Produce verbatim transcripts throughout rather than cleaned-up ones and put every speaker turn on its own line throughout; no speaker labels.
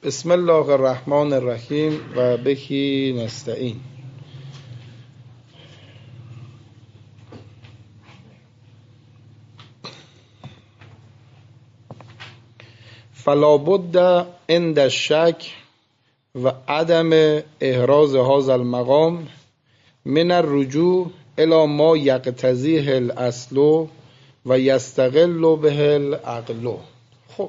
بسم الله الرحمن الرحیم و بهی نستعین. فلا بد عند الشک و عدم احراز هذا المقام من الرجوع الى ما یقتضیه الاصل و یستقل به العقل. خب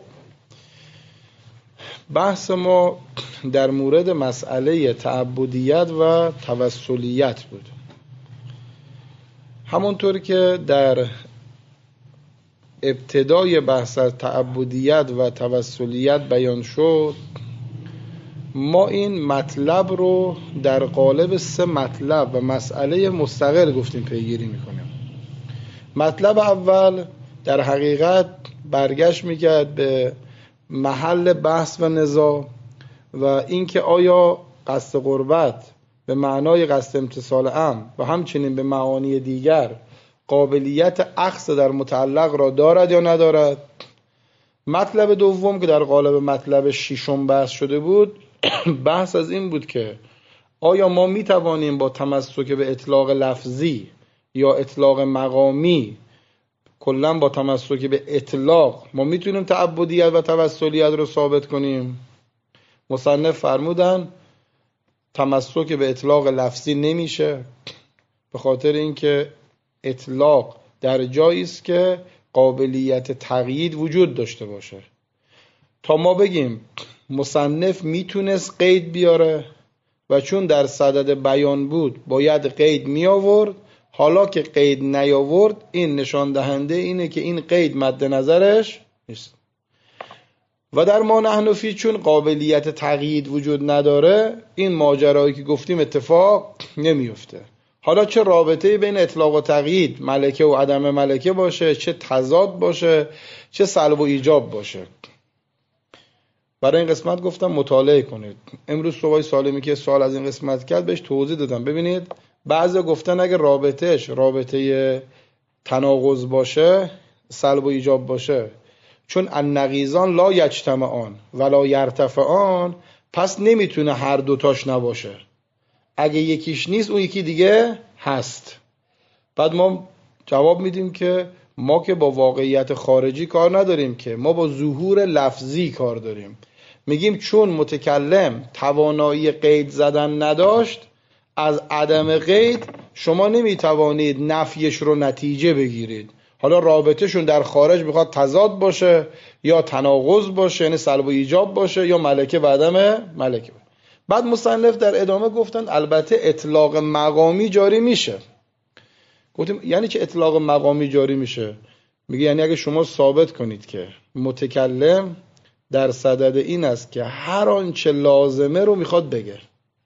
بحث ما در مورد مسئله تعبدیت و توسلیت بود. همونطور که در ابتدای بحث از تعبدیت و توسلیت بیان شد، ما این مطلب رو در قالب سه مطلب و مسئله مستقل گفتیم پیگیری میکنیم. مطلب اول در حقیقت برگشت میکرد به محل بحث و نزاع و اینکه آیا قصد قربت به معنای قصد امتصال امر و همچنین به معانی دیگر قابلیت اخذ در متعلق را دارد یا ندارد. مطلب دوم که در قالب مطلب ششم بحث شده بود، بحث از این بود که آیا ما می توانیم با تمسک به اطلاق لفظی یا اطلاق مقامی، کلا با تمسک به اطلاق ما میتونیم تعبدیت و توسلیت رو ثابت کنیم؟ مصنف فرمودن تمسک به اطلاق لفظی نمیشه، به خاطر اینکه اطلاق در جایی است که قابلیت تقیید وجود داشته باشه. تا ما بگیم مصنف میتونست قید بیاره و چون در صدد بیان بود باید قید می آورد، حالا که قید نیاورد این نشان دهنده اینه که این قید مد نظرش نیست. و در ما نحن فی چون قابلیت تقیید وجود نداره، این ماجرایی که گفتیم اتفاق نمیفته. حالا چه رابطه‌ای بین اطلاق و تقیید، ملکه و عدم ملکه باشه، چه تضاد باشه، چه سلب و ایجاب باشه، برای این قسمت گفتم مطالعه کنید. امروز صبح سالمی که سوال از این قسمت کرد بهش توضیح دادم. ببینید بعضی گفتن اگه رابطهش رابطه تناقض باشه، سلب و ایجاب باشه، چون النقیضان لا یجتمعان ولا یرتفعان، پس نمیتونه هر دوتاش نباشه. اگه یکیش نیست اون یکی دیگه هست. بعد ما جواب میدیم که ما که با واقعیت خارجی کار نداریم، که ما با ظهور لفظی کار داریم. میگیم چون متکلم توانایی قید زدن نداشت، از عدم قید شما نمیتوانید نفیش رو نتیجه بگیرید. حالا رابطهشون در خارج بخواد تضاد باشه یا تناقض باشه، یعنی سلب و ایجاب باشه، یا ملکه و عدم ملکه. بعد مصنف در ادامه گفتن البته اطلاق مقامی جاری میشه. گفتیم یعنی چه اطلاق مقامی جاری میشه؟ میگه یعنی اگه شما ثابت کنید که متکلم در صدد این است که هر آنچه لازمه رو میخواد بگه،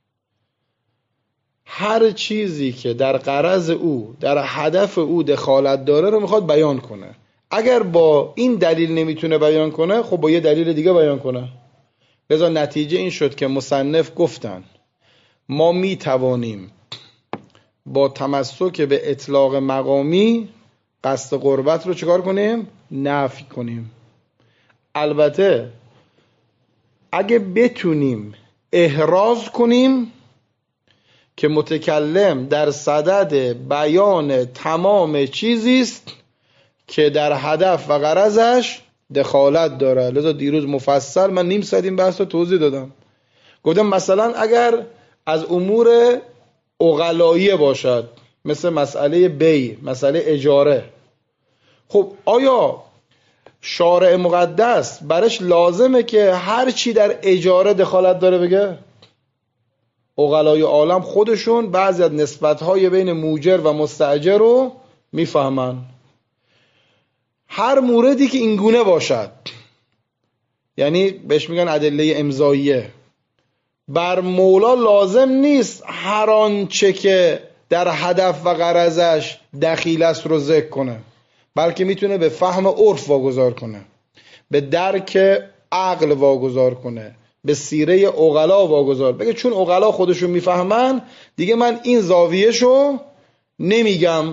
هر چیزی که در غرض او، در هدف او دخالت داره رو میخواد بیان کنه، اگر با این دلیل نمیتونه بیان کنه، خب با یه دلیل دیگه بیان کنه. لذا نتیجه این شد که مصنف گفتن ما میتوانیم با تمسک به اطلاق مقامی قصد قربت رو چکار کنیم؟ نفی کنیم. البته اگه بتونیم احراز کنیم که متکلم در صدد بیان تمام چیزی است که در هدف و غرضش دخالت داره. لذا دیروز مفصل من نیم ساعت این بحث رو توضیح دادم. گفتم مثلا اگر از امور عقلاییه باشد، مثل مسئله بی، مسئله اجاره، خب آیا شارع مقدس برش لازمه که هر چی در اجاره دخالت داره بگه؟ عقلای عالم خودشون بعضی از نسبت‌های بین موجر و مستاجر رو میفهمن. هر موردی که اینگونه باشد، یعنی بهش میگن ادله امضاییه، بر مولا لازم نیست هر آنچه که در هدف و غرضش دخیل است رو ذکر کنه، بلکه میتونه به فهم عرف واگذار کنه، به درک عقل واگذار کنه، به سیره عقلا واگذار بگه چون عقلا خودشون میفهمن دیگه من این زاویهشو نمیگم.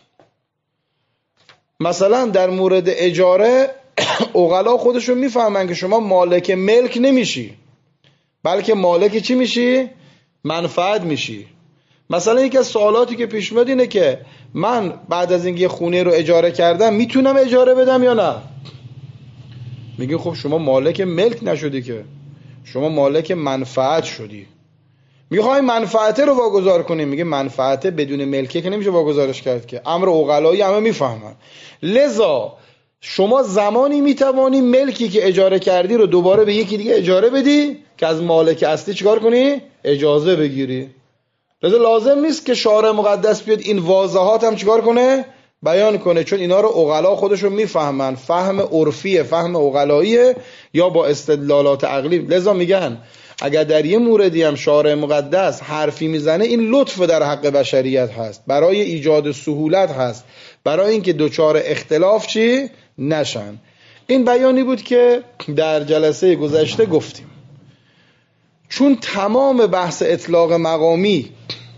مثلا در مورد اجاره عقلا خودشون میفهمن که شما مالک ملک نمیشی، بلکه مالک چی میشی؟ منفعت میشی. مثلا یکی از سوالاتی که پیش میاد اینه که من بعد از اینکه خونه رو اجاره کردم میتونم اجاره بدم یا نه؟ میگه خب شما مالک ملک نشدی که، شما مالک منفعت شدی. میخوای منفعت رو واگذار کنیم؟ میگه منفعت بدون ملکه که نمیشه واگذارش کرد که، امر عقلایی همه میفهمن. لذا شما زمانی میتوانی ملکی که اجاره کردی رو دوباره به یکی دیگه اجاره بدی که از مالک اصلی چیکار کنی؟ اجازه بگیری. لذا لازم نیست که شارع مقدس بیاد این واضحات هم چیکار کنه؟ بیان کنه، چون اینا رو عقلا خودشون میفهمن، فهم عرفیه، فهم عقلاییه یا با استدلالات عقلی. لذا میگن اگر در یه موردی هم شارع مقدس حرفی میزنه این لطف در حق بشریت هست، برای ایجاد سهولت هست، برای اینکه دوچار اختلاف چی نشن. این بیانی بود که در جلسه گذشته گفتیم. چون تمام بحث اطلاق مقامی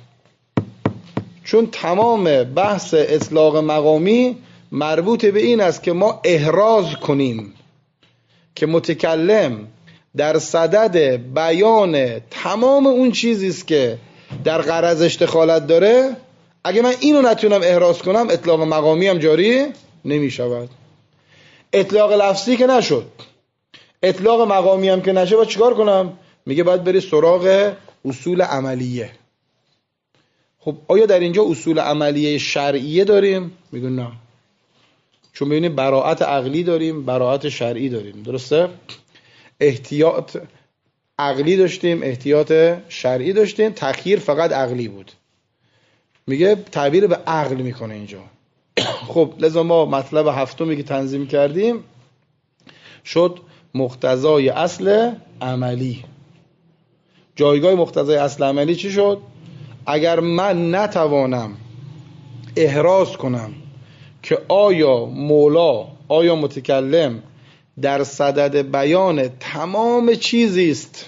چون تمام بحث اطلاق مقامی مربوط به این است که ما احراز کنیم که متکلم در صدد بیان تمام اون چیزی است که در غرض دخالت داره. اگه من اینو نتونم احراز کنم اطلاق مقامی هم جاری نمی شود. اطلاق لفظی که نشد، اطلاق مقامی هم که نشه، باید چیکار کنم؟ میگه باید بری سراغ اصول عملیه. خب آیا در اینجا اصول عملیه شرعیه داریم؟ میگه نه، چون ببینید براءت عقلی داریم، براءت شرعی داریم، درسته؟ احتیاط عقلی داشتیم، احتیاط شرعی داشتیم، تخییر فقط عقلی بود. میگه تعبیر به عقل میکنه اینجا. خب لذا ما مطلب هفتمی که تنظیم کردیم شد مقتضای اصل عملی. جایگاه مقتضای اصل عملی چی شد؟ اگر من نتوانم احراز کنم که آیا مولا، آیا متکلم در صدد بیان تمام چیزی است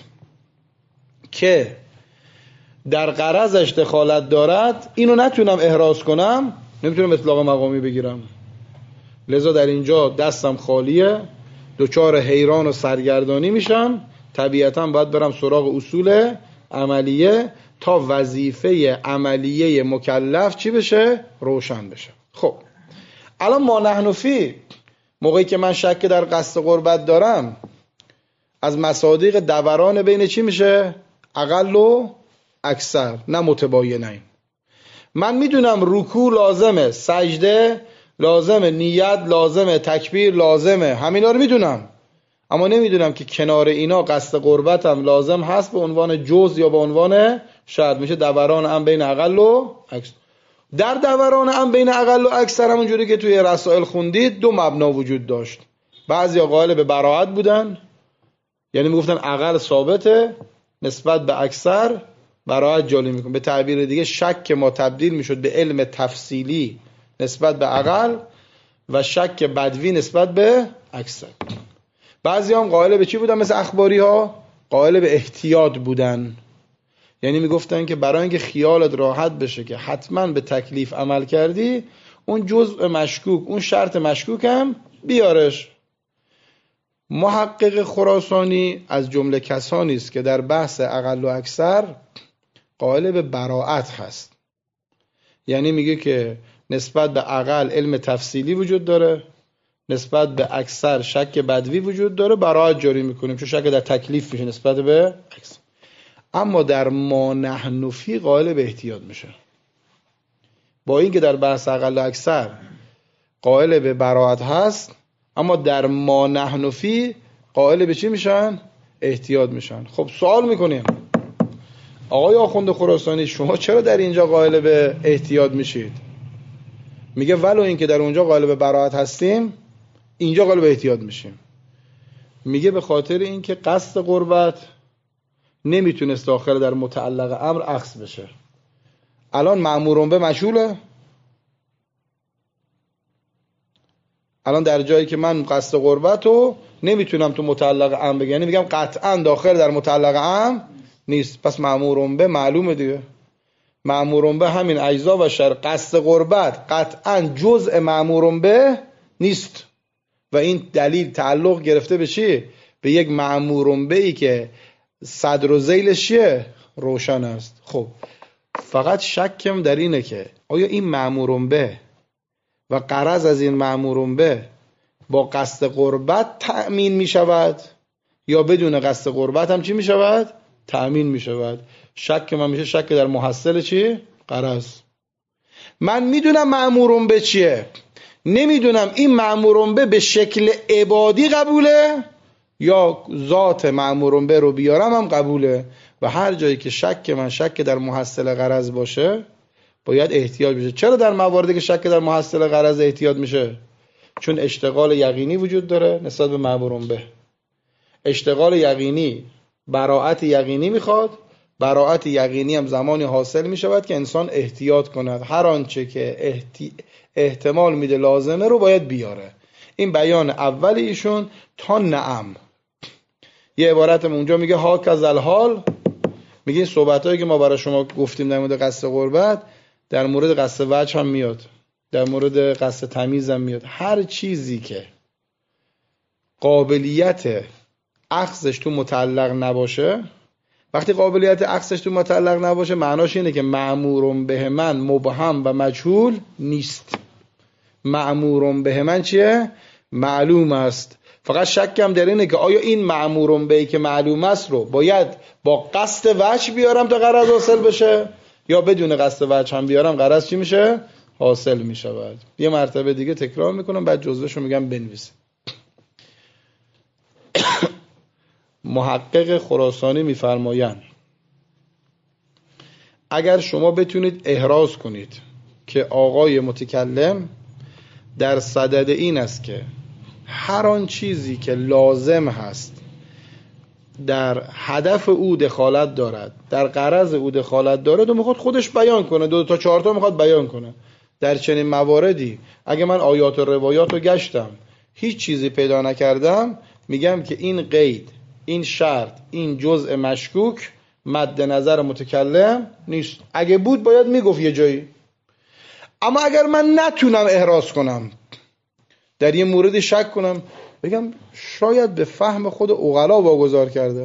که در غرضش دخالت دارد، اینو نتونم احراز کنم، نمیتونم اطلاق مقامی بگیرم. لذا در اینجا دستم خالیه، دوچار حیران و سرگردانی میشم. طبیعتا باید برم سراغ اصول عملیه تا وظیفه عملیه مکلف چی بشه؟ روشن بشه. خب الان ما نحن فی، موقعی که من شک در قصد قربت دارم، از مصادیق دوران بین چی میشه؟ اقل و اکثر، نه متباینین. من میدونم رکوع لازمه، سجده لازمه، نیت لازمه، تکبیر لازمه، همینا رو میدونم، اما نمیدونم که کنار اینا قصد قربتم لازم هست به عنوان جز یا به عنوان شرط. میشه دوران هم بین اقل و اکثر. در دوران هم بین اقل و اکثر همونجوری که توی رسائل خوندید دو مبنا وجود داشت. بعضیا قائل به براءت بودن، یعنی میگفتن اقل ثابته، نسبت به اکثر براءت جاری میکن. به تعبیر دیگه شک ما تبدیل میشد به علم تفصیلی نسبت به اقل و شک بدوی نسبت به اکثر. بعضی هم قائل به چی بودن؟ مثل اخباری ها قائل به احتیاط بودن، یعنی میگفتن که برای اینکه خیالت راحت بشه که حتما به تکلیف عمل کردی، اون جزء مشکوک، اون شرط مشکوک هم بیارش. محقق خراسانی از جمله کسانی است که در بحث اقل و اکثر قائل به براءت هست، یعنی میگه که نسبت به اقل علم تفصیلی وجود داره، نسبت به اکثر شک بدوی وجود داره، براءت جاری میکنیم چون شک در تکلیف میشه نسبت به اکثر. اما در ما نحن فی قائل به احتیاط میشه، با اینکه در بحث اقل و اکثر قائل به براءت هست، اما در ما نحن فی قائل به چی میشن؟ احتیاط میشن. خب سوال میکنیم آقای آخوند خراسانی شما چرا در اینجا قائل به احتیاط میشید؟ میگه ولو اینکه در اونجا قائل به براءت هستیم، اینجا قائل به احتیاط میشیم. میگه به خاطر اینکه قصد قربت نمیتونست داخل در متعلق امر اخذ بشه. الان مأمورون به مشغوله، الان در جایی که من قصد قربت رو نمیتونم تو متعلق امر بگم، یعنی میگم قطعا داخل در متعلق امر نیست، پس مأمورون به معلومه دیگه. مأمورون به همین اجزا و شر، قصد قربت قطعا جزء مأمورون به نیست و این دلیل تعلق گرفته به چی؟ به یک مأمورون به‌ای که صدر و ذیلش چیه؟ روشن است. خب فقط شکم در اینه که آیا این مأمورون به و غرض از این مأمورون به با قصد قربت تأمین می شود یا بدون قصد قربت هم چی می شود؟ تأمین می شود. شک من میشه شک در محصل چی؟ غرض. من میدونم مأمورون به چیه، نمیدونم این مأمورون به به شکل عبادی قبوله یا ذات مأمورون به رو بیارم هم قبوله. و هر جایی که شک من شک در محصل غرض باشه باید احتیاط بشه. چرا در مواردی که شک در محصل غرض احتیاط میشه؟ چون اشتغال یقینی وجود داره نسبت به مأمورون به. اشتغال یقینی براءت یقینی میخواد. براءت یقینی هم زمانی حاصل میشود که انسان احتیاط کند، هر آنچه که احتی... احتمال میده لازمه رو باید بیاره. این بیان اول ایشون تا نعم. یه عبارت اونجا میگه ها کذل حال، میگه این صحبتایی که ما برای شما گفتیم در مورد قصد قربت در مورد قصد وجه هم میاد، در مورد قصد تمیز هم میاد. هر چیزی که قابلیت اخذش تو متعلق نباشه، وقتی قابلیت اخذش تو متعلق نباشه معناش اینه که مأمورون به من مبهم و مجهول نیست. مأمورون به من چیه؟ معلوم است. فقط شکم در اینه که آیا این مأمورون بهی که معلوم است رو باید با قصد وجه بیارم تا غرض حاصل بشه یا بدون قصد وجه هم بیارم غرض چی میشه؟ حاصل میشود. یه مرتبه دیگه تکرار میکنم بعد جزوهشو میگم بنویسید. محقق خراسانی میفرمایند اگر شما بتونید احراز کنید که آقای متکلم در صدد این است که هر آن چیزی که لازم هست در هدف او دخالت دارد، در غرض او دخالت دارد و میخواد خودش بیان کنه، دو تا چهار تا میخواد بیان کنه، در چنین مواردی اگه من آیات و روایات رو گشتم هیچ چیزی پیدا نکردم، میگم که این قید، این شرط، این جزء مشکوک مد نظر متکلم نیست. اگه بود باید میگفت یه جایی. اما اگر من نتونم احراز کنم، در یه موردی شک کنم، بگم شاید به فهم خود عقلا واگذار کرده،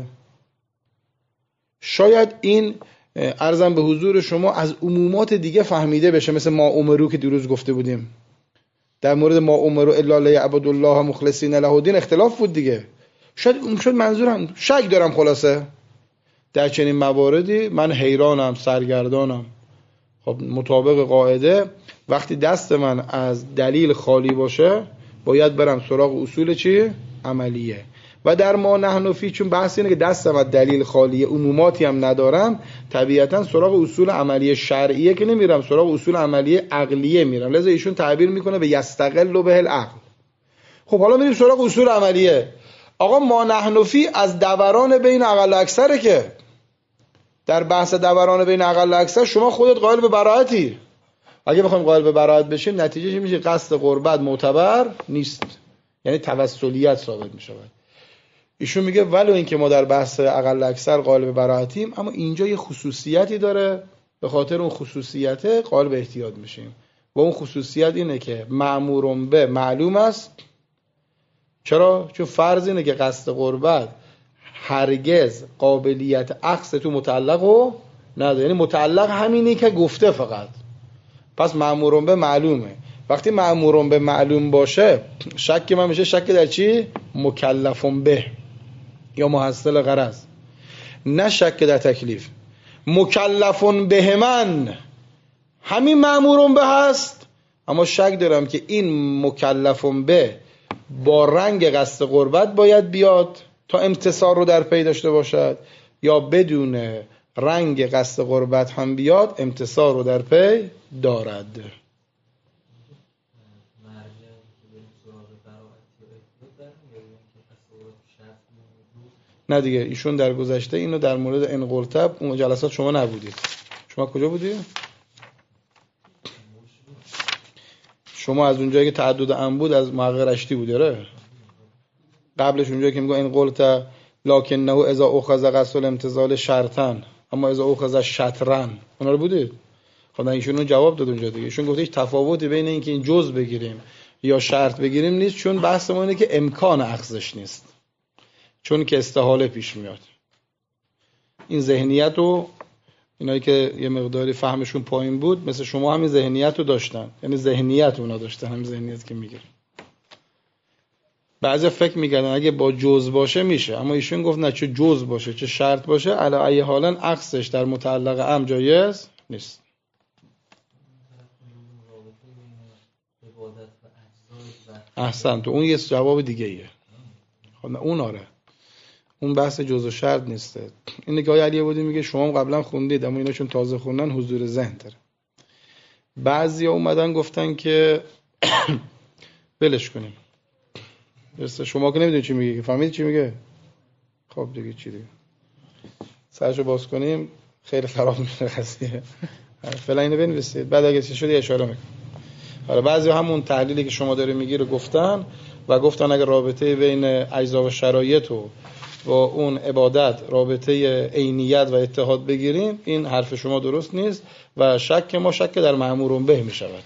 شاید این عرضم به حضور شما از عمومات دیگه فهمیده بشه، مثل ما امرو که دیروز گفته بودیم در مورد ما امرو الا لیعبدوا الله مخلصین له الدین اختلاف بود دیگه. شاید اون شد منظورم، شک دارم. خلاصه در چنین مواردی من حیرانم، سرگردانم. خب مطابق قاعده وقتی دست من از دلیل خالی باشه باید برم سراغ اصول چی؟ عملیه. و در ما نحن فی چون بحث اینه که دستم از دلیل خالیه، عموماتی هم ندارم، طبیعتا سراغ اصول عملیه شرعیه که نمیرم، سراغ اصول عملیه عقلیه میرم. لذا ایشون تعبیر میکنه به یستقل و به العقل. خب حالا میریم سراغ اصول عملیه. آقا ما نحن فی از دوران بین اقل و اکثره، که در بحث دوران بین اقل و اکثر شما خودت قائل به براءتی. اگه بخوایم قائل به براءت بشیم نتیجه چی میشه؟ قصد قربت معتبر نیست، یعنی توسلیت ثابت میشه. ایشون میگه ولو اینکه ما در بحث اقل اکثر قائل به براءتیم، اما اینجا یه خصوصیتی داره، به خاطر اون خصوصیت قائل به احتیاط میشیم. و اون خصوصیت اینه که مأمورون به معلوم است. چرا؟ چون فرض اینه که قصد قربت هرگز قابلیت عکس تو متعلق رو نداره، یعنی متعلق همینی که گفته فقط. پس مأمورون به معلومه. وقتی مأمورون به معلوم باشه شک من میشه شک در چی؟ مکلفون به یا محصل غرض، نه شک در تکلیف. مکلفون به من همین مأمورون به هست، اما شک دارم که این مکلفون به با رنگ قصد قربت باید بیاد تا امتصال رو در پی داشته باشد، یا بدون رنگ قصد قربت هم بیاد امتصال رو در پی دارد. نه دیگه، ایشون در گذشته اینو در مورد انقلتب اون جلسات شما نبودید. شما کجا بودید؟ شما از اونجایی که تعدد ام بود از محقق رشتی بود. داره قبلش اونجایی که میگه انقلت لکنه اذا اخذ قصد الامتثال شرطن اما اذا اخذ شطرن، اونا رو بودید؟ خب ایشون جواب داد اونجا دیگه. ایشون گفت هیچ تفاوتی بین اینکه این جز بگیریم یا شرط بگیریم نیست، چون بحث ما اینه که امکان اخذش نیست، چون که استحاله پیش میاد. این ذهنیت رو اینایی که یه مقداری فهمشون پایین بود مثل شما همین ذهنیت رو داشتن، یعنی ذهنیت اونا داشتن، همین ذهنیت که میگه. بعضی فکر میکردن اگه با جز باشه میشه، اما ایشون گفت نه، چه جز باشه چه شرط باشه علی ای حالا عکسش در متعلق ام جایز نیست. احسن، تو اون یه جواب دیگه ایه. خب نه اون آره، اون بحث جز و شرط نیسته. این که آقای علی بودی میگه شما قبلا خوندید اما اینا چون تازه خوندن حضور ذهن داره. بعضیا اومدن گفتن که بلش کنیم. درسته، شما که نمیدونید چی میگه، فهمیدید چی میگه؟ خب دیگه چی دیگه، سرشو باز کنیم خیلی خراب میشه قضیه. فعلا اینو بنویسید، بعد اگه چی شد اشاره میکنم. حالا بعضی همون تحلیلی که شما داره میگی رو گفتن و گفتن اگه رابطه بین اجزا و شرایط و با اون عبادت رابطه عینیت و اتحاد بگیریم، این حرف شما درست نیست و شک ما شک در مأمور به می شود.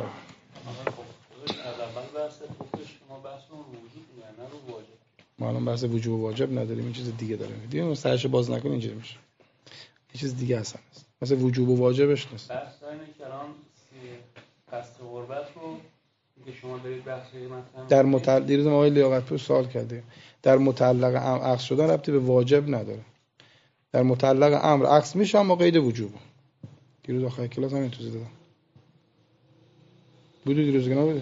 ما الان بحث وجوب و واجب نداریم، این چیز دیگه داریم. دیگه سرش باز نکنین اینجوری میشه. یه چیز دیگه هست. مثلا وجوب و واجبش نیست.
بحث این کلام قصد قربت رو که شما دارید بحثی مثلا
در متعلق دیروز ما آقای لیاقت‌پور سوال کردیم، در متعلق امر عکس شدن ربطی به واجب نداره. در متعلق امر عکس میشه اما قید وجوب. دیروز آخر کلاس همین توضیح دادم. بودی دیروز که نبودی؟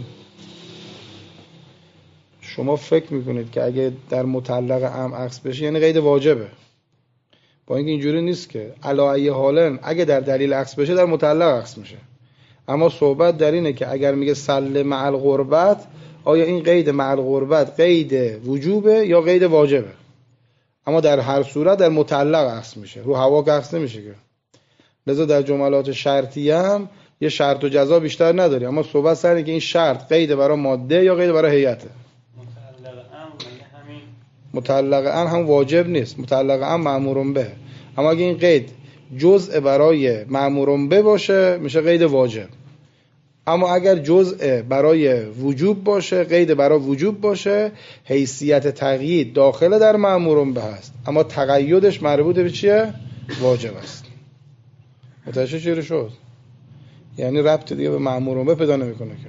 شما فکر میکنید که اگه در متعلق امر عکس بشه یعنی قید واجبه. با اینکه اینجوری نیست که علی ای حالن اگه در دلیل عکس بشه در متعلق عکس میشه. اما صحبت در اینه که اگر میگه سل مع القربت، آیا این قید مع القربت قید وجوبه یا قید واجبه؟ اما در هر صورت در متعلق عکس میشه، رو هوا که عکس نمیشه که. لذا در جملات شرطی هم یه شرط و جزا بیشتر نداری، اما صحبت سر اینه که این شرط قید برای ماده یا قید برای هیئته.
متعلق امر همین
متعلق امر هم واجب نیست، متعلق امر مأمور به. اما اگه این قید جزء برای مأمور به باشه میشه قید واجب. اما اگر جزء برای وجوب باشه، قید برای وجوب باشه، حیثیت تقیید داخل در مأمور به هست، اما تقییدش مربوط به چیه؟ واجب است. متوجه چی شد؟ یعنی ربط دیگه به مأمور به پیدا نمیکنه که.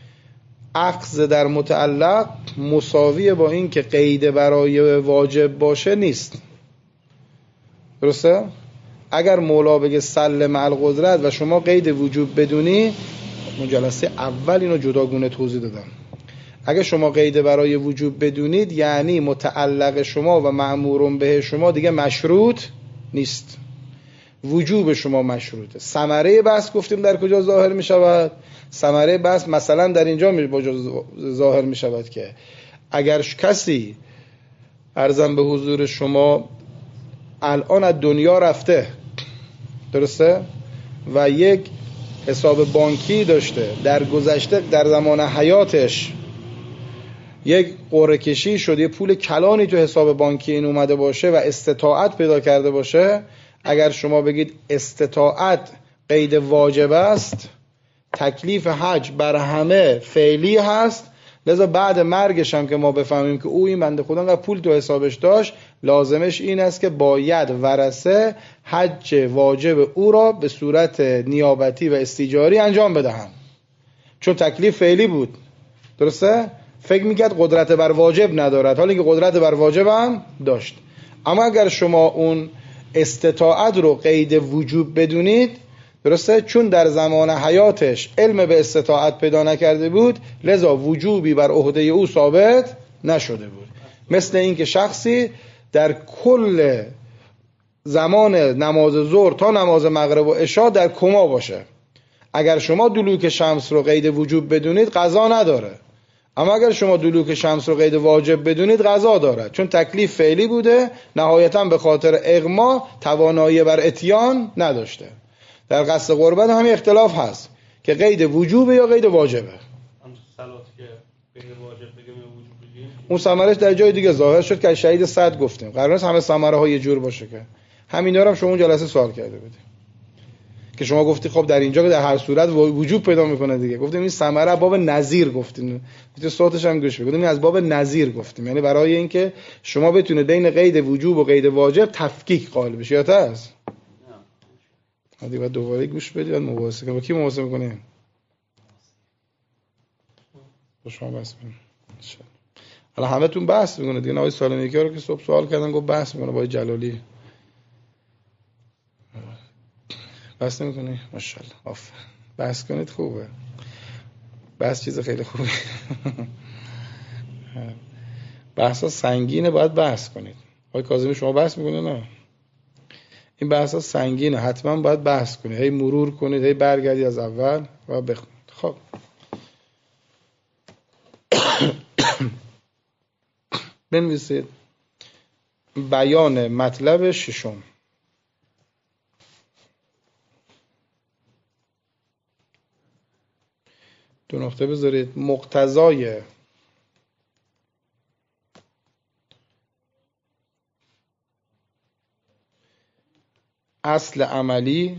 عکس در متعلق مساویه با این که قید برای واجب باشه نیست. درسته؟ اگر مولا بگه سل مع القدرت و شما قید وجوب بدونی، من جلسه اول اینو جداگونه توضیح دادم، اگر شما قید برای وجوب بدونید یعنی متعلق شما و مأمور به شما دیگه مشروط نیست، وجوب شما مشروطه. ثمره بحث گفتیم در کجا ظاهر می شود؟ ثمره بحث مثلا در اینجا ظاهر می شود که اگر کسی عرضم به حضور شما الان از دنیا رفته، درسته؟ و یک حساب بانکی داشته، در گذشته در زمان حیاتش یک قرعه کشی شد، یه پول کلانی تو حساب بانکی این اومده باشه و استطاعت پیدا کرده باشه، اگر شما بگید استطاعت قید واجب است، تکلیف حج بر همه فعلی هست، لذا بعد مرگش هم که ما بفهمیم که او این بنده خدا انقدر پول تو حسابش داشت، لازمش این است که باید ورثه حج واجب او را به صورت نیابتی و استیجاری انجام بدهند، چون تکلیف فعلی بود. درسته؟ فکر میکرد قدرت بر واجب ندارد، حالی که قدرت بر واجب هم داشت. اما اگر شما اون استطاعت رو قید وجوب بدونید، درسته؟ چون در زمان حیاتش علم به استطاعت پیدا نکرده بود، لذا وجوبی بر عهده او ثابت نشده بود. مثل این که شخصی در کل زمان نماز ظهر تا نماز مغرب و عشاء در کما باشه، اگر شما دلوک شمس رو قید وجوب بدونید قضا نداره، اما اگر شما دلوک شمس رو قید واجب بدونید قضا داره، چون تکلیف فعلی بوده، نهایتا به خاطر اغما توانایی بر اتیان نداشته. در قصد قربت همین اختلاف هست که قید وجوبه یا قید واجبه.
هم صلات که قید واجب بگیم یا وجوب بگیم،
اون ثمرش در جای دیگه ظاهر شد که شهید صد گفتیم قرار نیست همه ثمره ها یه جور باشه که. همینا رو هم شما اون جلسه سوال کرده بودیم که شما گفتی خب در اینجا در هر صورت وجوب پیدا میکنه دیگه. گفتیم این ثمره باب نظیر گفتیم، گفتیم صوتش هم گوش بدیم، از باب نظیر گفتیم، یعنی برای اینکه شما بتونید بین قید وجوب و قید واجب تفکیک قائل بشی. یادت هست؟ نه دیگه دوباره گوش بدید بعد مباحثه کنیم. با کی مباحثه میکنیم؟ با شما بحث میکنیم. حالا همه تون بحث میکنه دیگه. آقای سالمیکی رو که صبح سوال کردن گفت بحث میکنه با جلالی. بحث نمیکنی؟ ماشاءالله. آفرین. بحث کنید خوبه. بحث چیز خیلی خوبه. بحثا سنگینه، باید بحث کنید. آقای کاظمی شما بحث میکنید؟ نه. این بحثا سنگینه، حتما باید بحث کنید. هی مرور کنید، هی برگردید از اول و بخونید. خب. بنویسید بیان مطلب ششم. دو نقطه بذارید. مقتضای اصل عملی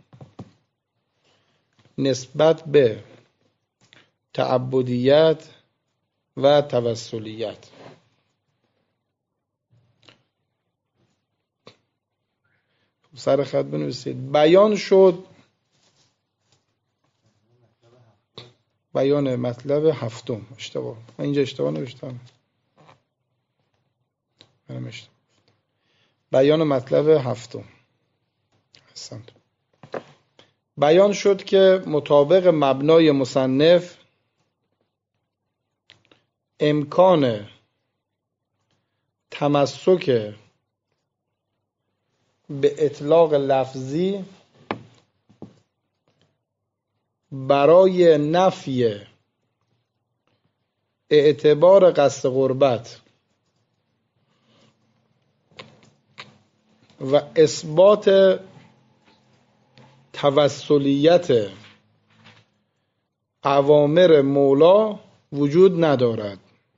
نسبت به تعبدیت و توسلیت. سر خط بنویسید. بیان شد بیان مطلب هفتم. اشتباه، من اینجا اشتباه نوشتم. منم اشتباه. بیان مطلب هفتم. حسن. بیان شد که مطابق مبنای مصنف امکان تمسک به اطلاق لفظی برای نفی اعتبار قصد قربت و اثبات توسلیت اوامر مولا وجود ندارد.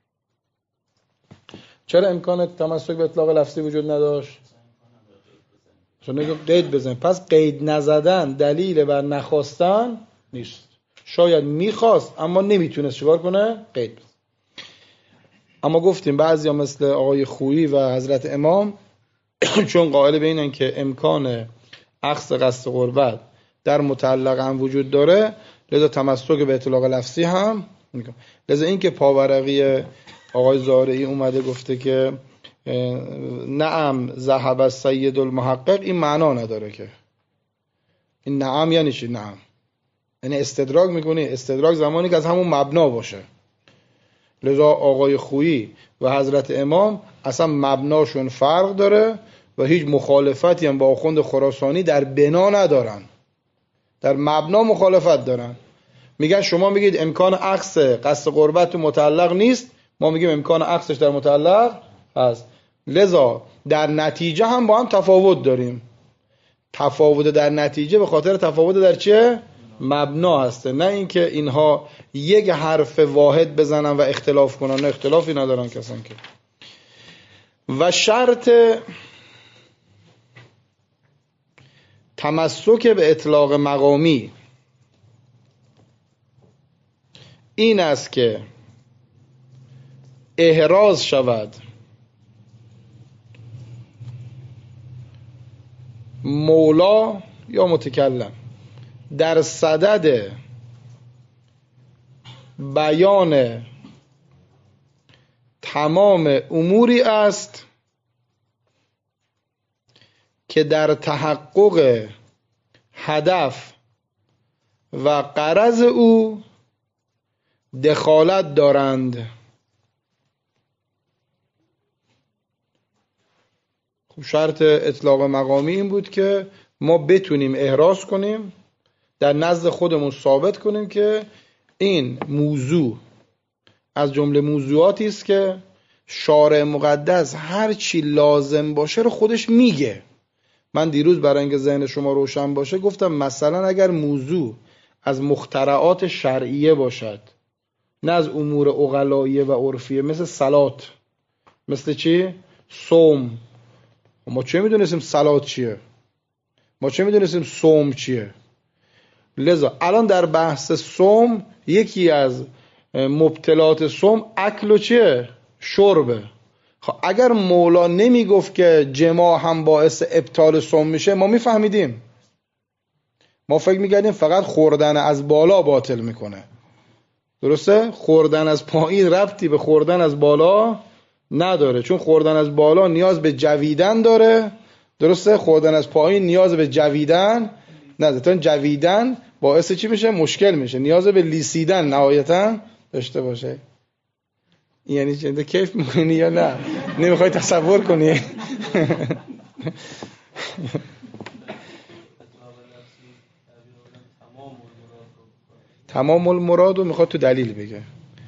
چرا امکان تمسک به اطلاق لفظی وجود نداشت؟ چون قید بزن. پس قید نزدن دلیل بر نخواستن نیست. شاید میخواست اما نمیتونست چیکار کنه؟ قید بزن. اما گفتیم بعضیا مثل آقای خویی و حضرت امام چون قائل به اینن که امکان اخذ قصد قربت در متعلق هم وجود داره، لذا تمسک به اطلاق لفظی هم میکنه. لذا این که پاورقی آقای زارعی اومده گفته که نعم ذهب السید المحقق، این معنا نداره که این نعم یعنی چی؟ نعم یعنی استدراک میکنی. استدراک زمانی که از همون مبنا باشه. لذا آقای خویی و حضرت امام اصلا مبناشون فرق داره و هیچ مخالفتی هم با آخوند خراسانی در بنا ندارن. در مبنا مخالفت دارن. میگن شما میگید امکان عکس قصد قربت متعلق نیست، ما میگیم امکان عکسش در متعلق هست. لذا در نتیجه هم با هم تفاوت داریم. تفاوت در نتیجه به خاطر تفاوت در چه؟ مبنا هسته، نه اینکه اینها یک حرف واحد بزنن و اختلاف کنن. نه اختلافی ندارن کسان که. و شرط تمسک به اطلاق مقامی این است که احراز شود مولا یا متکلم در صدد بیان تمام اموری است که در تحقق هدف و غرض او دخالت دارند. خب شرط اطلاق مقامی این بود که ما بتونیم احراز کنیم، در نزد خودمون ثابت کنیم که این موضوع از جمله موضوعاتی است که شارع مقدس هر چی لازم باشه رو خودش میگه. من دیروز برای اینکه ذهن شما روشن باشه گفتم مثلا اگر موضوع از مخترعات شرعیه باشد، نه از امور عقلاییه و عرفیه، مثل صلات، مثل چی؟ صوم. ما چه میدونستیم صلات چیه؟ ما چه میدونستیم صوم چیه؟ لذا الان در بحث صوم یکی از مبتلات صوم اکل و چیه؟ شربه. خب اگر مولا نمی گفت که جماع هم باعث ابطال صوم میشه ما میفهمیدیم، ما فکر میکردیم فقط خوردن از بالا باطل میکنه. درسته؟ خوردن از پایین ربطی به خوردن از بالا نداره، چون خوردن از بالا نیاز به جویدن داره. درسته؟ خوردن از پایین نیاز به جویدن نداره، تا جویدن باعث چی میشه؟ مشکل میشه، نیاز به لیسیدن نهایتا داشته باشه. یعنی چنده کیف میکنی یا نه؟ نمیخوای تصور کنی؟ تمام المراد رو میخواد تو دلیل بگه،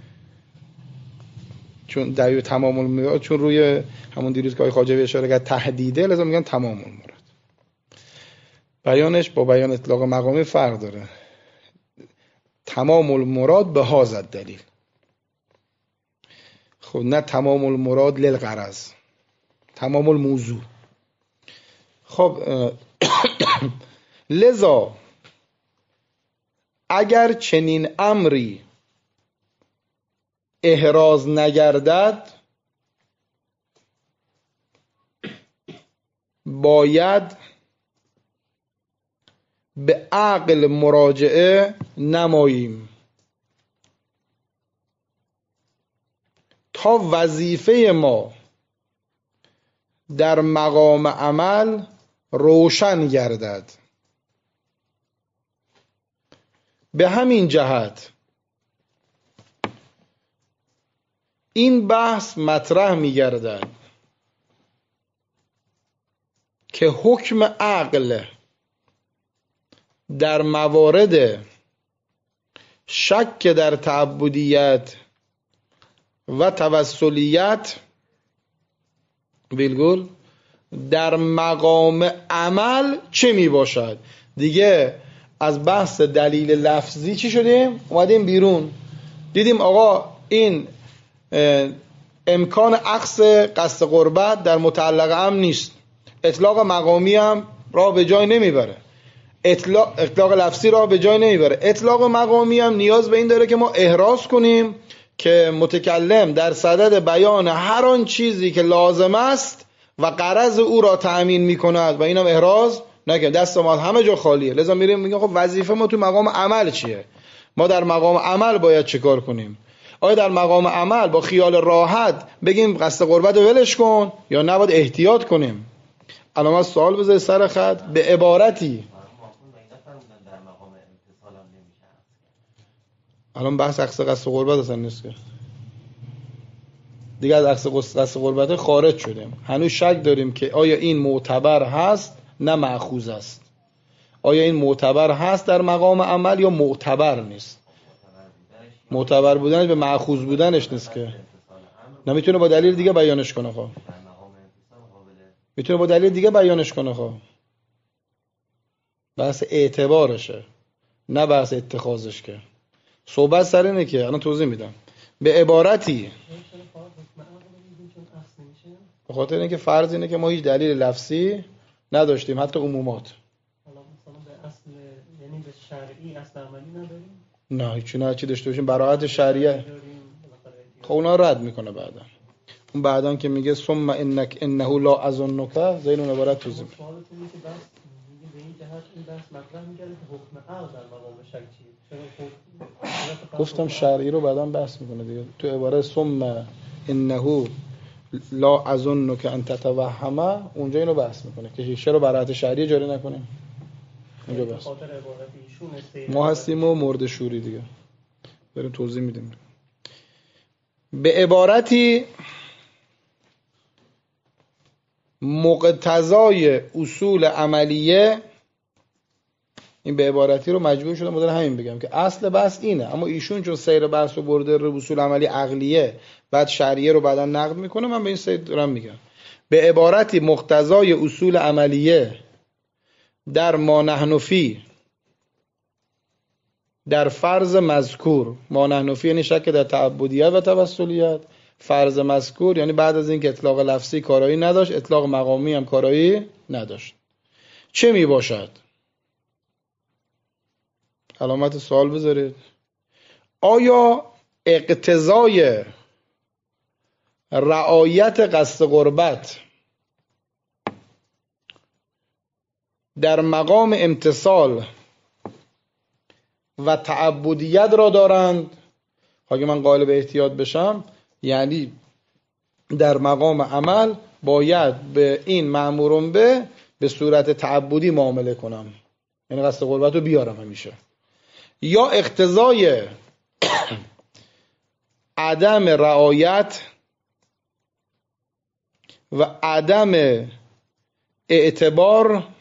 چون دلیل تمام المراد چون روی همون دیروز که آقای خواجوی اشاره کرد تهدیده، لازم میگن تمام المراد. بیانش با بیان اطلاق مقامی فرق داره. تمام المراد به هذا دلیل، خب نه تمام المراد للغرض، تمام الموضوع. خب لذا اگر چنین امری احراز نگردد باید به عقل مراجعه نماییم تا وظیفه ما در مقام عمل روشن گردد. به همین جهت این بحث مطرح می گردد که حکم عقل در موارد شک در تعبدیت و توسلیت بالگل در مقام عمل چه می باشد. دیگه از بحث دلیل لفظی چی شدیم؟ اومدیم بیرون دیدیم آقا این امکان عکس قصد قربت در متعلق هم نیست، اطلاق مقامی هم راه به جای نمیبره، اطلاق, اطلاق لفظی راه به جای نمیبره، اطلاق مقامی هم نیاز به این داره که ما احراز کنیم که متکلم در صدد بیان هر آن چیزی که لازم است و غرض او را تأمین میکند و اینم احراز نکنه، دست ما همه جا خالیه. لذا میریم میگیم خب وظیفه ما تو مقام عمل چیه؟ ما در مقام عمل باید چه کار کنیم؟ آیا در مقام عمل با خیال راحت بگیم قصد قربت رو ولش کن یا نباید احتیاط کنیم؟ الان سوال بذاری سر خط به عبارتی. الان بحث عکس قصد قربت اصلا نیست که دیگه، از عکس قصد قربت خارج شدیم. هنوز شک داریم که آیا این معتبر هست نه مأخوذ است، آیا این معتبر هست در مقام عمل یا معتبر نیست. معتبر بودنش به مأخوذ بودنش نیست که نمیتونه با دلیل دیگه بیانش کنه. خب میتونه با دلیل دیگه بیانش کنه. خب بحث اعتبارشه نه بحث اتخاذش. که صحبت سر اینه که الان توضیح میدم به عبارتی، به خاطر اینکه فرض اینه که ما هیچ دلیل لفظی نداشتیم حتی عمومات.
حالا مثلا به اصل یعنی به شرعی اصل عملی نداریم؟
نه هیچی نه چی داشته باشیم براعت شریعه. خب اونا رد میکنه بعدا. اون بعدا که میگه ثم انک انه لا اظنک زین اون عبارت توضیح میده.
سوالتون اینه که بس میگه به این جهت این بحث مطرح میگه که حکم عقل در مقام شک چیه؟ چرا
گفتم شرعی رو بعدا بحث میکنه دیگه. تو عبارت ثم انه لا اظنک ان تتوهم اونجا اینو بحث میکنه که چرا براعت شرعی جاری نکنیم. اونجا بحث ما هستیم و مرد شوری دیگه. بریم توضیح میدیم. به عبارتی مقتضای اصول عملیه، این به عبارتی رو مجبور شدم مدل همین بگم که اصل بحث اینه، اما ایشون چون سیر بحث رو برده رو اصول عملی عقلیه بعد شرعیه رو بعدا نقد میکنه، من به این سیر دارم میگم به عبارتی مقتضای اصول عملیه در ما نحن فی در فرض مذکور، ما نحن فی یعنی شک در تعبدیت و توسلیت، فرض مذکور یعنی بعد از اینکه اطلاق لفظی کارایی نداشت اطلاق مقامی هم کارایی نداشت، چه می باشد؟ علامت سوال بذارید. آیا اقتضای رعایت قصد قربت در مقام امتصال و تعبدیت را دارند؟ اگه من قائل به احتیاط بشم یعنی در مقام عمل باید به این مأمورون به به صورت تعبدی معامله کنم، یعنی قصد قربت رو بیارم همیشه. یا اقتضای عدم رعایت و عدم اعتبار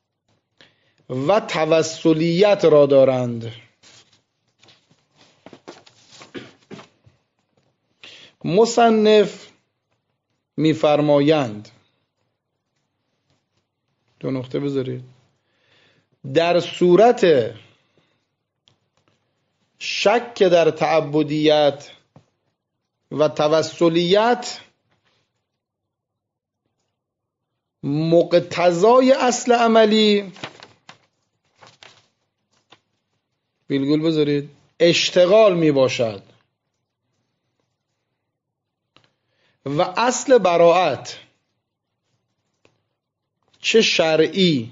و توسلیت را دارند. مصنف میفرمایند، دو نقطه بذارید، در صورت شک در تعبدیت و توسلیت مقتضای اصل عملی، ویرگول بذارید، اشتغال می باشد و اصل براءت چه شرعی،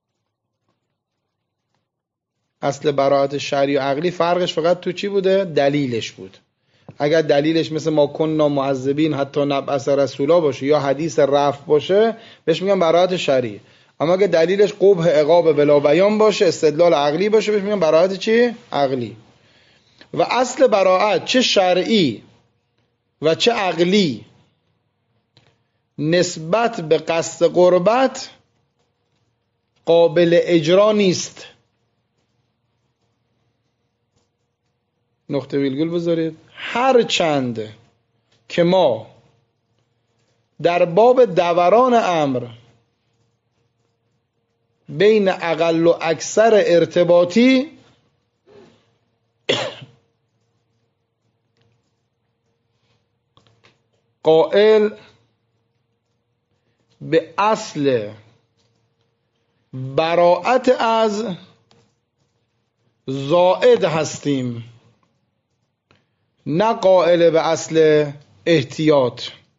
اصل براءت شرعی و عقلی فرقش فقط تو چی بوده؟ دلیلش بود. اگر دلیلش مثل ما کننا معذبین حتی نبعث رسولا باشه یا حدیث رفع باشه بهش میگن براءت شرعی. اما اگر دلیلش قبح عقاب بلا بیان باشه، استدلال عقلی باشه، بهش میگن براءت چی؟ عقلی. و اصل براءت چه شرعی و چه عقلی نسبت به قصد قربت قابل اجرا نیست. نقطه ویرگول بذارید. هر چند که ما در باب دوران امر بین اقل و اکثر ارتباطی قائل به اصل براءت از زائد هستیم، نه قائل به اصل احتیاط.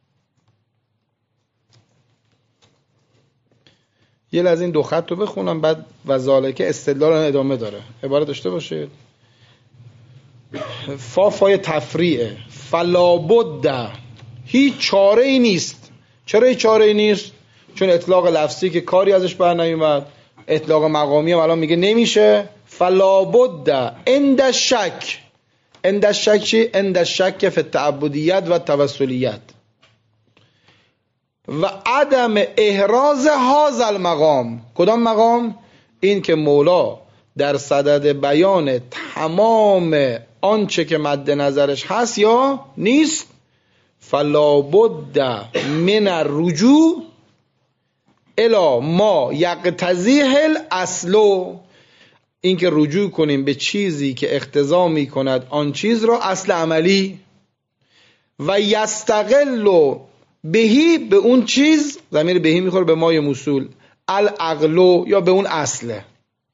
یه لحظه این دو خط رو بخونم بعد و ذالکه استدلال ادامه داره. عبارت داشته باشید. فافای تفریعه. فلابد، هیچ چاره ای نیست. چرا هیچ چاره ای نیست؟ چون اطلاق لفظی که کاری ازش بر نیومد، اطلاق مقامی هم الان میگه نمیشه. فلابد عند شک، عند شک چی؟ عند شک فی التعبدیت و توسلیت و عدم احراز هذا المقام. کدام مقام؟ این که مولا در صدد بیان تمام آنچه که مد نظرش هست یا نیست. فلابد من الرجوع الی ما یقتضیه الاصل، این که رجوع کنیم به چیزی که اقتضا می کند آن چیز را اصل عملی، و یستقل بهی، به اون چیز، ضمیر بهی میخوره به مای موصول، العقل، یا به اون اصله.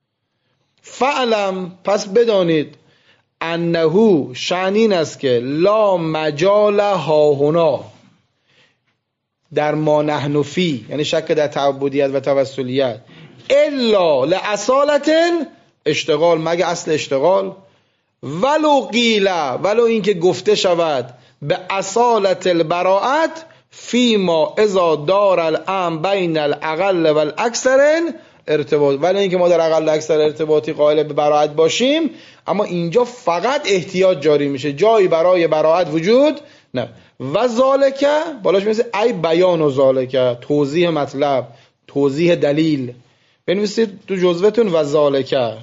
فعلم، پس بدانید، انه شأن این است که لا مجال هاهنا، در ما نحن فی، یعنی شک در تعبدیت و توسلیت، الا لاصالت اشتغال، مگه اصل اشتغال، ولو قیل، ولو اینکه گفته شود به اصالت البراءت فیما اذا دار الامر بین الاقل و الاکثر ارتباط، ولی اینکه ما در اقل و اکثر ارتباطی قائل به براءت باشیم، اما اینجا فقط احتیاط جاری میشه، جایی برای براءت وجود نه. و ذالکه بالاش میشه ای بیان و ذالکه، توضیح مطلب، توضیح دلیل. بنویسید تو جزوتون و ذالکه.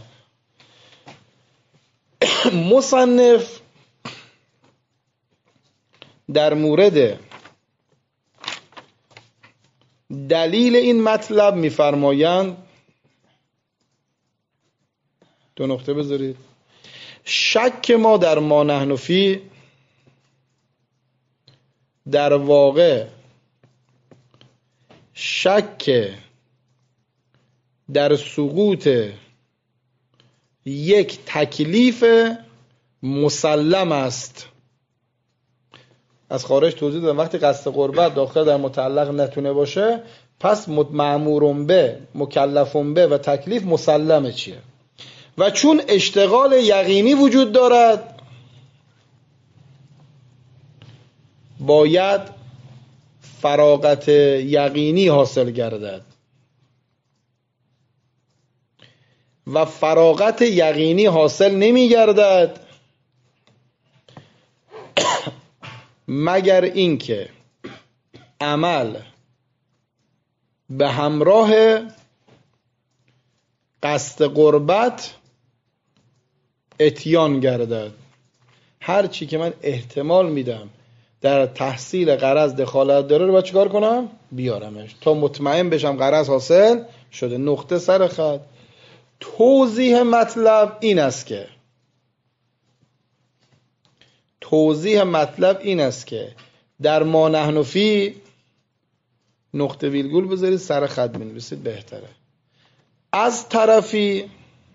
مصنف در مورد دلیل این مطلب میفرمایند، دو نقطه بذارید، شک ما در ما نحن فی در واقع شک در سقوط یک تکلیف مسلم است. از خارج توضیح دادم وقتی قصد قربت داخل در متعلق نتونه باشه، پس مأمورون به، مکلفون به و تکلیف مسلمه چیه. و چون اشتغال یقینی وجود دارد، باید فراغت یقینی حاصل گردد و فراغت یقینی حاصل نمی گردد مگر اینکه عمل به همراه قصد قربت اتیان گردد. هر چی که من احتمال میدم در تحصیل غرض دخالت داره رو باید چیکار کنم؟ بیارمش تا مطمئن بشم غرض حاصل شده. نقطه سر خط. توضیح مطلب این است که توضیح مطلب این است که در ما نحن فی نقطه ویرگول بذارید سر خط بنویسید بهتره. از طرفی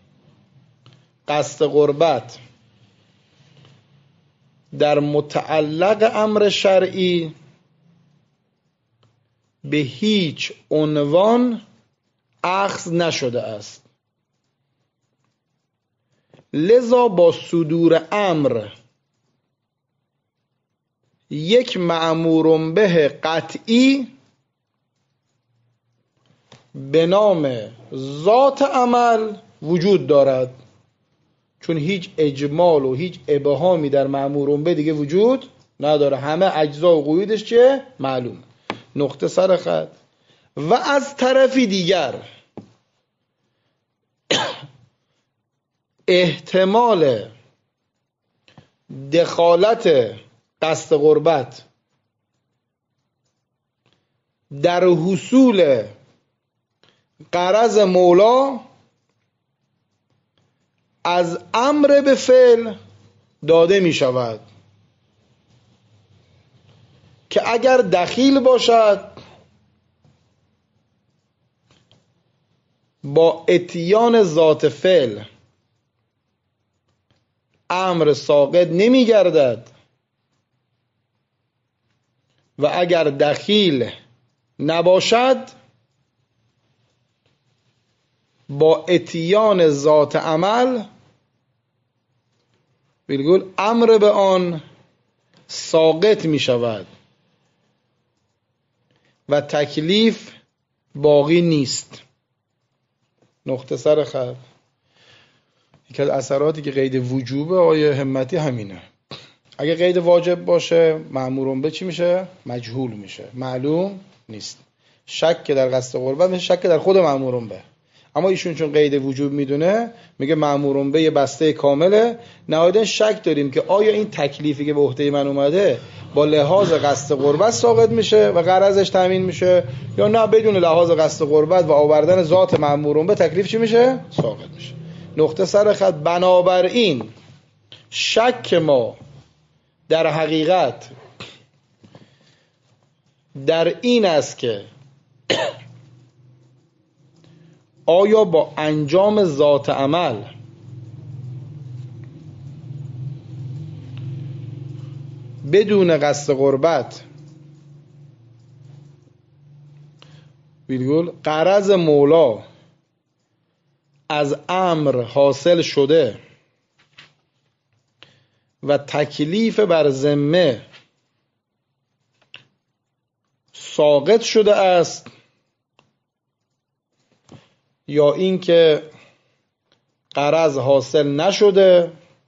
قصد قربت در متعلق امر شرعی به هیچ عنوان اخذ نشده است، لذا با صدور امر یک مأمور به قطعی به نام ذات عمل وجود دارد. چون هیچ اجمال و هیچ ابهامی در مأمور به دیگه وجود نداره، همه اجزا و قیودش چیه؟ معلوم. نقطه سر خط. و از طرفی دیگر احتمال دخالت قصد قربت در حصول غرض مولا از امر به فعل داده می شود که اگر دخیل باشد با اتیان ذات فعل امر ساقط نمی گردد و اگر دخیل نباشد با اتیان ذات عمل بلگل امر به آن ساقط می شود و تکلیف باقی نیست. نقطه سر خط. یکی از اثراتی که قید وجوبه آیه همتی همینه. اگه قید واجب باشه مأمورون به چی میشه؟ مجهول میشه، معلوم نیست. شک در قصد قربت میشه شک در خود مأمورون به. اما ایشون چون قید وجوب میدونه میگه مأمورون به یه بسته کامله. نهایتاً شک داریم که آیا این تکلیفی که به عهده من اومده با لحاظ قصد قربت ساقط میشه و غرضش تامین میشه یا نه بدون لحاظ قصد قربت و آوردن ذات مأمورون به تکلیف چی میشه؟ ساقط میشه. نقطه سر خط. بنابراین شک ما در حقیقت در این است که آیا با انجام ذات عمل بدون قصد قربت ویرگول غرض مولا از امر حاصل شده و تکلیف بر ذمه ساقط شده است، یا اینکه غرض حاصل نشده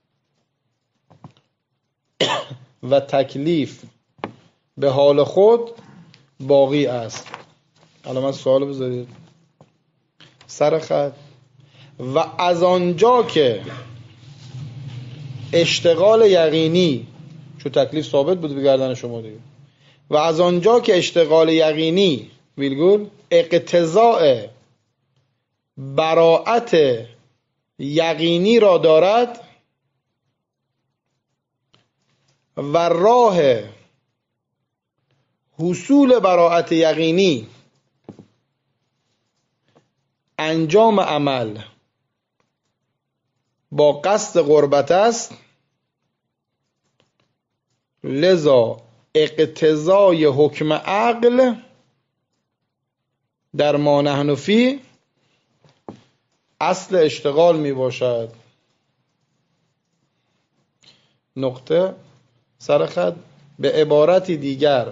و تکلیف به حال خود باقی است. حالا من سوال بذارید سر خط. و از آنجا که اشتغال یقینی، چون تکلیف ثابت بود به گردن شما دیگه، و از آنجا که اشتغال یقینی ویلگول اقتضاء براءت یقینی را دارد و راه حصول براءت یقینی انجام عمل با قصد قربت است، لذا اقتضای حکم عقل در ما نحن فی اصل اشتغال می باشد. نقطه سرخط. به عبارتی دیگر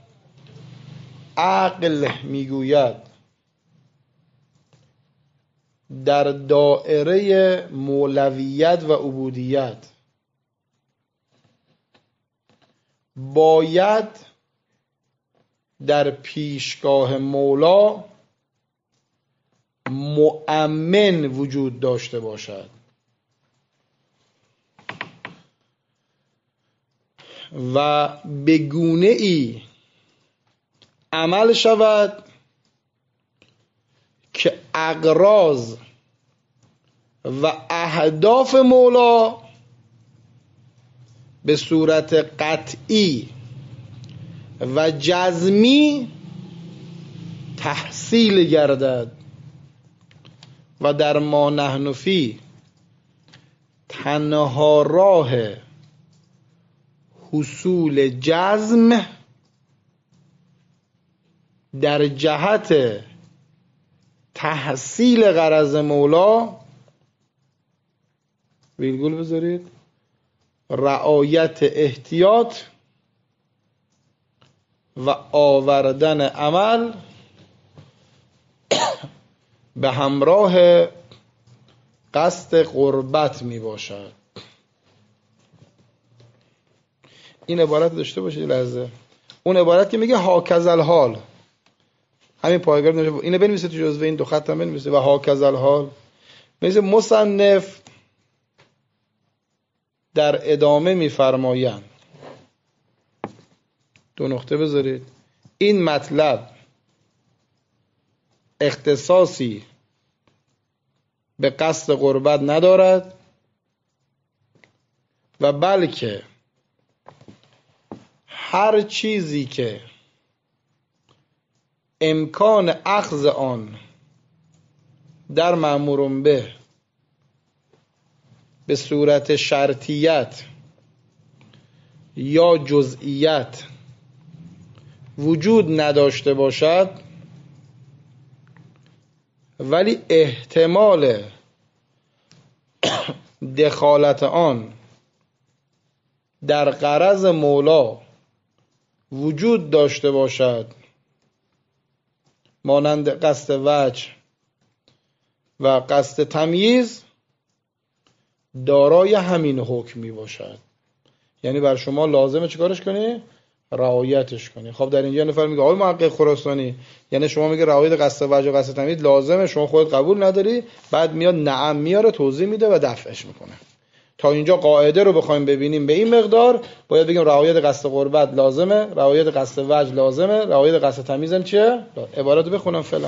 عقل میگوید در دائره مولویت و عبودیت باید در پیشگاه مولا مؤمن وجود داشته باشد و به گونه ای عمل شود که اغراض و اهداف مولا به صورت قطعی و جزمی تحصیل گردد و در ما نحن فی تنها راه حصول جزم در جهت تحصیل غرض مولا، ویرگول بذارید، رعایت احتیاط و آوردن عمل به همراه قصد قربت می باشد. این عبارت داشته باشید لحظه. اون عبارت که میگه هاکذا الحال، همین پایگار نمیشه، اینو بنویسید تو جزوه این دو خط هم بنویسید و هاکذا الحال. مثل مصنف در ادامه میفرمایند، دو نقطه بذارید، این مطلب اختصاصی به قصد قربت ندارد و بلکه هر چیزی که امکان اخذ آن در مأمور به به صورت شرطیت یا جزئیت وجود نداشته باشد ولی احتمال دخالت آن در غرض مولا وجود داشته باشد، مانند قصد وجه و قصد تمییز، دارای همین حکم می باشد. یعنی بر شما لازمه چیکارش کنی؟ رعایتش کنی. خب در اینجا نفر میگه آقای محقق خراسانی، یعنی شما میگه رعایت قصد وجه و قصد تمییز لازمه، شما خودت قبول نداری، بعد میاد نعم میاره توضیح میده و دفعش میکنه. تا اینجا قاعده رو بخوایم ببینیم به این مقدار، باید بگیم رعایت قصد قربت لازمه، رعایت قصد وجه لازمه، رعایت قصد تمییز هم چیه؟ عبارت بخونم فعلا.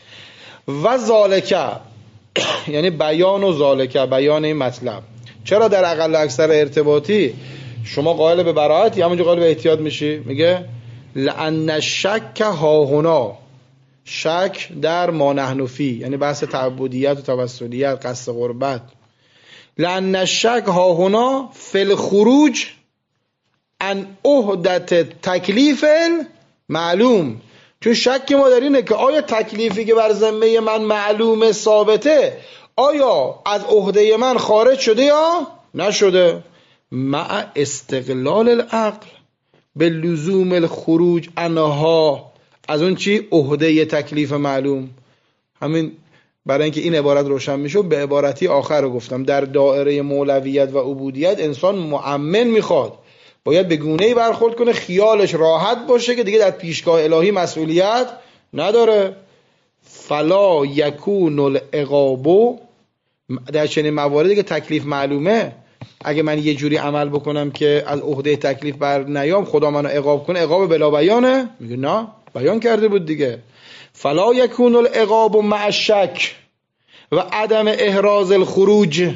و ذالکه، یعنی بیان و ذالکه، بیان این مطلب. چرا در اقل اکثر ارتباطی شما قائل به براءتی، همونجا قائل به احتیاط میشی؟ میگه لأن الشک ها هنا، شک در ما نحن فی، یعنی بحث تعبدیت و توسلیت، قصد قربت. لأن الشک ها هنا فی الخروج عن عهدت تکلیف معلوم. چون شک ما در اینه که آیا تکلیفی که بر ذمه من معلومه ثابته، آیا از عهده من خارج شده یا نشده؟ مع استقلال العقل به لزوم الخروج عنها، از اون چی؟ عهده تکلیف معلوم. همین برای اینکه این عبارت روشن میشه به عبارتی آخر رو گفتم، در دائره مولویت و عبودیت انسان مؤمن میخواد، باید به گونه‌ای برخورد کنه خیالش راحت باشه که دیگه در پیشگاه الهی مسئولیت نداره. فلا یکون العقاب، در چنین مواردی که تکلیف معلومه، اگه من یه جوری عمل بکنم که از عهده تکلیف بر نیام، خدا منو عقاب کنه، عقاب بلا بیانه؟ میگه نه، بیان کرده بود دیگه. فلا یکون العقاب مع الشک و عدم احراز الخروج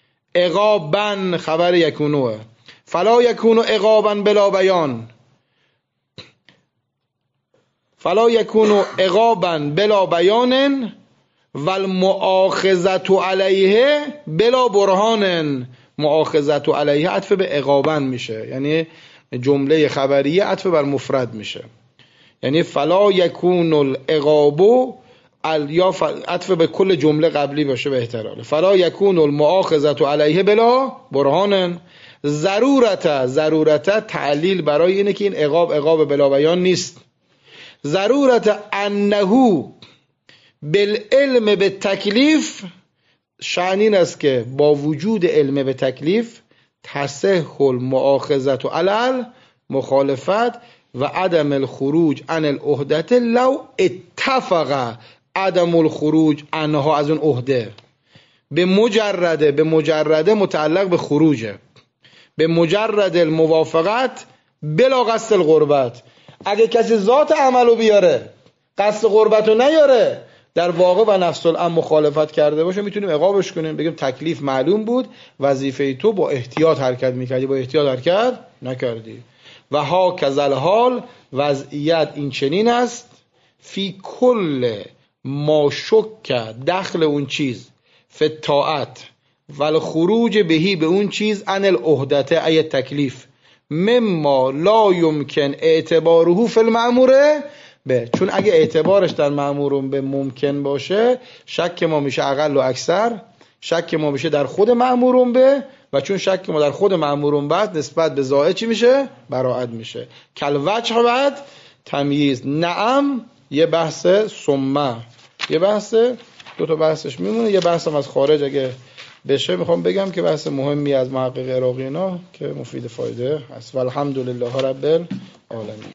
عقابا، خبر یکونوه. فلا یکون عقابا بلا بیان، فلا یکون عقابا بلا بیان و المؤاخذت علیه بلا برهان. مؤاخذت علیه عطف به عقابن میشه، یعنی جمله خبریه عطف بر مفرد میشه، یعنی فلا یکون العقاب ال... یا عطف به کل جمله قبلی باشه بهتره. فلا یکون المؤاخذت علیه بلا برهان. ضرورت ضرورت تعلیل برای اینه که این عقاب عقاب بلا بیان نیست. ضرورت انه بالعلم به تکلیف، شأن این است که با وجود علم به تکلیف تصح المؤاخذت علل مخالفت و عدم الخروج عن العهده لو اتفق عدم الخروج عنها، از اون عهده. به مجرده به مجرده متعلق به خروجه، به مجرد الموافقت بلا قصد القربت. اگه کسی ذات عملو بیاره قصد قربتو نیاره، در واقع و نفس الامر مخالفت کرده باشه، میتونیم عقابش کنیم، بگیم تکلیف معلوم بود، وظیفه تو با احتیاط حرکت میکردی، با احتیاط حرکت نکردی. و ها کذل حال، وضعیت این چنین است، فی کل ما شک دخل اون چیز فی الطاعت و الخروج بهی به اون چیز عن العهدته ای تکلیف مما لا یمکن اعتباره فی المأموره به. چون اگه اعتبارش در مأمورون به ممکن باشه، شک ما میشه اقل و اکثر، شک ما میشه در خود مأمورون به، و چون شک ما در خود مأمورون بعد نسبت به زائد چی میشه؟ براعت میشه. کل وجه بعد تمییز. نعم یه بحث، ثم یه بحث، دو تا بحثش میمونه. یه بحث هم از خارج اگه بشه میخوام بگم که بحث مهمی از محقق عراقی اینا که مفید فایده هست. والحمدلله رب العالمین.